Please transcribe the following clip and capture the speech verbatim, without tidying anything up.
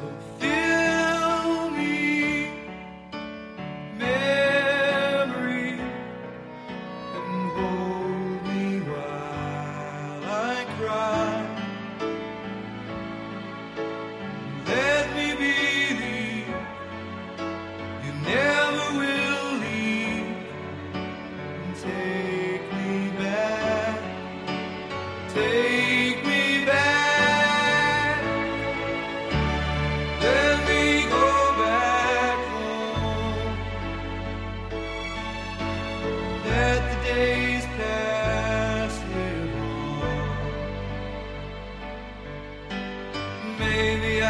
So fill me, memory, and hold me while I cry. Let me believe you never will leave, and take me back, take me back. Let me go back home. Let the days pass live on. Maybe